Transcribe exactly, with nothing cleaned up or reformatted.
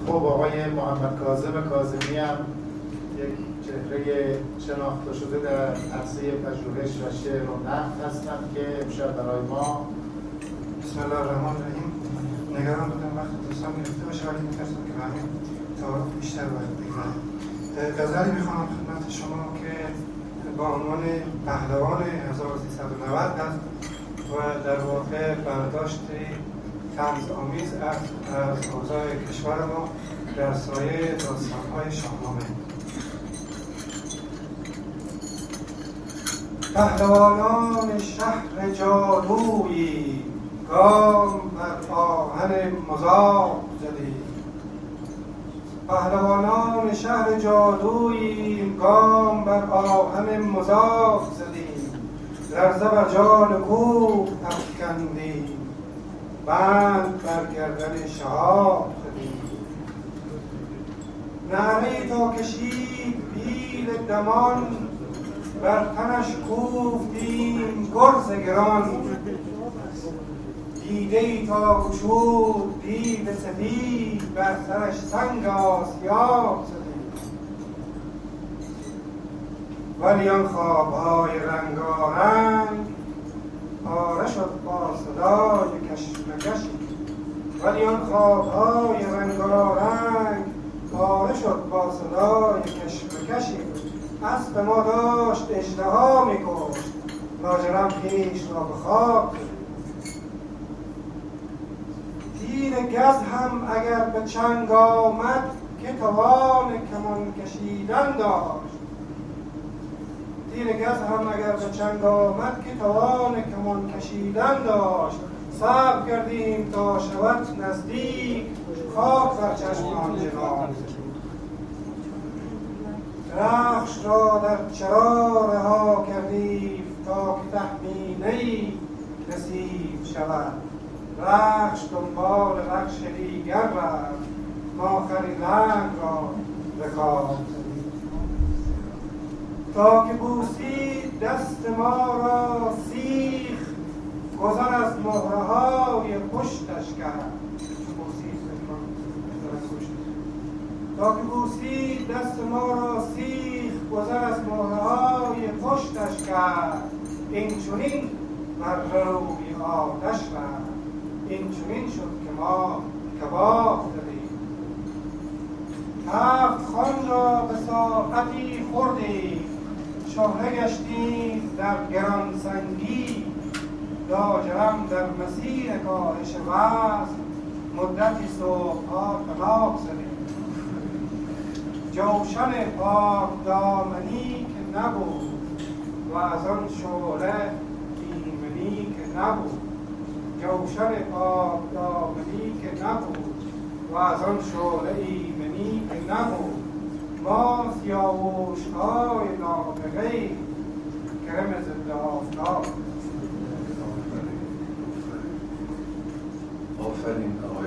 خب آقای محمد کاظم کاظمی هم یک چهره شناخته شده در عرصه پژوهش و شعر و نقد هستند که امشب برای ما بسم الله الرحمن الرحیم. نگران بودم وقت دوستان گرفته باشه ولی می‌ترسم که همین تعارف بیشتر باید بگذارم. غزلی می‌خوانم خدمت شما که با عنوان پهلوان هزار و سیصد و نود است و در واقع برداشتی طنزآمیز از از اوضاع کشور ما در سایه داستان‌های شاهنامه. پهلوانان شهر جادویی گام بر آهن مذاق زدیم. پهلوانان شهر جادویی گام بر آهن مذاق زدیم. لرزه بر جان کوه افکندیم، بند بر گردن شهاب زدیم. نعره تا کشید پیل دمان، بر تنش کوفتیم گرز گران. دیده ای تا گشود دیو سپید، بر سرش سنگ آسیاب زدیم. ولی آن خوابهای رنگارنگ پاره شد با صدای کشمکشی. ولی آن خوابهای رنگارنگ پاره شد با صدای کشمکشی. اسب ما داشت اشتها می‌کشت، لاجرم خویش را به خواب کشید. تیر گز هم اگر به چنگ آمد، که توان کمان کشیدن داشت. تیر گز هم اگر به چنگ آمد، که توان کمان کشیدن داشت. صبر کردیم تا شود نزدیک، خاک بر چشم آن جنان. رخش را در چرا رها کردیم، تا که تهمینه‌ای نصیب شود. رخش دنبال رخش دیگر رفت، ما خری رنگ را رکاب زدیم. تا که بوسید دست ما را سیخ، گذر از مهره‌های پشتش کرد. تا که بوسید دست ما را سیخ، گذر از مهره‌های پشتش کرد. این چنین بر روی آتش رفت، این چنین شد که ما کباب زدیم. هفت خوان را به ساعتی خوردیم، شهره گشتیم در گرانسنگی. لاجرم در مسیر کاهش وزن، مدتی صبح‌ها طناب زدیم. جوشن پاک دامنی که نبود، و از آن شعله ایمنی که نبود. جوشن پاک دامنی که نبود، و از آن شعله ایمنی که نبود. ما سیاوش‌های نابغه‌ای، کرم ضد آفتاب. آفرین آقای